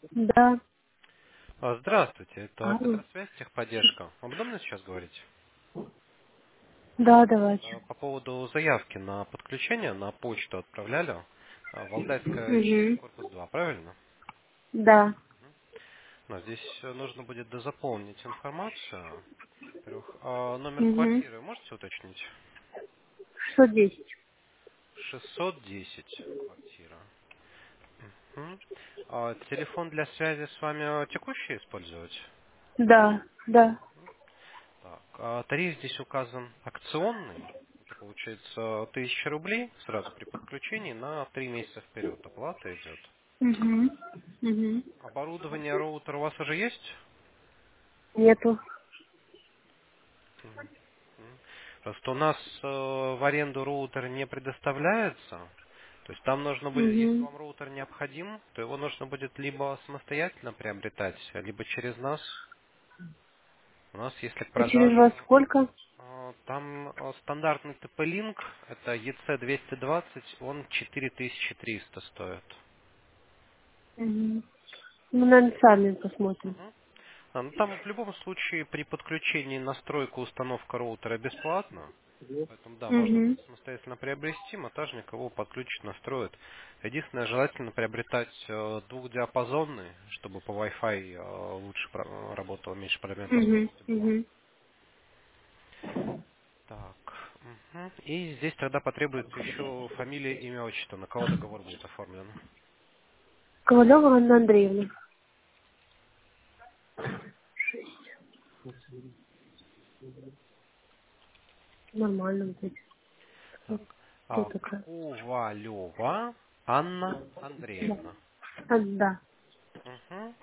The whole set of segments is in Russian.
Да. Здравствуйте, это Алло. Петросвязь, техподдержка. Вам удобно сейчас говорить? Да, давайте. По поводу заявки на подключение на почту отправляли. Валдайская 4, Угу. корпус 2, правильно? Да. Но здесь нужно будет дозаполнить информацию. Во-первых, номер Угу. квартиры можете уточнить? 610. 610 квартира. Мгм. Телефон для связи с вами текущий использовать? Да. Да. Так, тариф здесь указан акционный. Это получается 1000 рублей сразу при подключении на 3 месяца вперед. Оплата идет. Угу. Угу. Оборудование, роутер у вас уже есть? Нету. Мгм. Просто у нас в аренду роутер не предоставляется. То есть там нужно будет, если Угу. вам роутер необходим, то его нужно будет либо самостоятельно приобретать, либо через нас. У нас, если к А через вас продаже. сколько? Там стандартный TP-Link, это EC220, он 4300 стоит. Угу. Мы, наверное, сами посмотрим. Мгм. Ну, там в любом случае при подключении настройка установка роутера бесплатна. Поэтому да, можно Угу. будет самостоятельно приобрести, монтажник его подключит, настроит. Единственное, желательно приобретать двухдиапазонный, чтобы по Wi-Fi лучше работал, меньше проблем со Угу. скоростью было. Угу. Так. Мгм. И здесь тогда потребуется еще фамилия, имя, отчество. На кого договор будет оформлен? Ковалева Анна Андреевна. Нормально вот эти. Так. Кто такая? Ковалева Анна Да. Андреевна. Да. Мгм.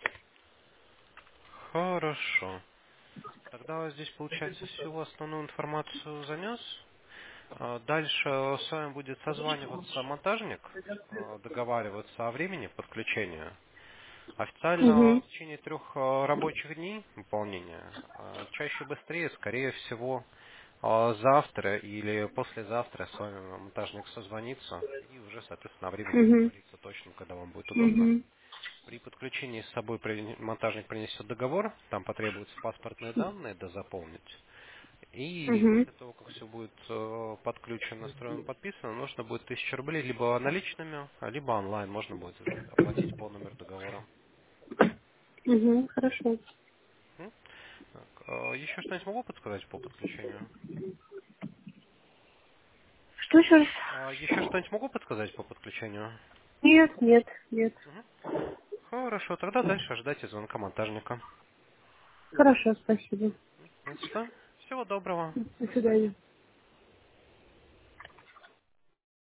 Хорошо. Тогда здесь, получается, всю основную информацию занес. Дальше с вами будет созваниваться монтажник, договариваться о времени подключения. Официально Угу. в течение 3 рабочих дней выполнения. Чаще быстрее, скорее всего, завтра или послезавтра с вами монтажник созвонится и уже, соответственно, о времени Угу. договорится точно, когда вам будет удобно. Угу. При подключении с собой монтажник принесет договор, там потребуются паспортные данные дозаполнить. И Угу. после того, как все будет подключено, настроено, подписано, нужно будет 1000 рублей либо наличными, либо онлайн можно будет оплатить по номеру договора. Угу. Хорошо. М? Так, еще что-нибудь могу подсказать по подключению? Что еще раз? Еще что-нибудь могу подсказать по подключению? Нет, нет, нет. Мгм. Хорошо, тогда дальше ждайте звонка монтажника. Хорошо, спасибо. Не за что. Всего доброго. До До свидания. свидания.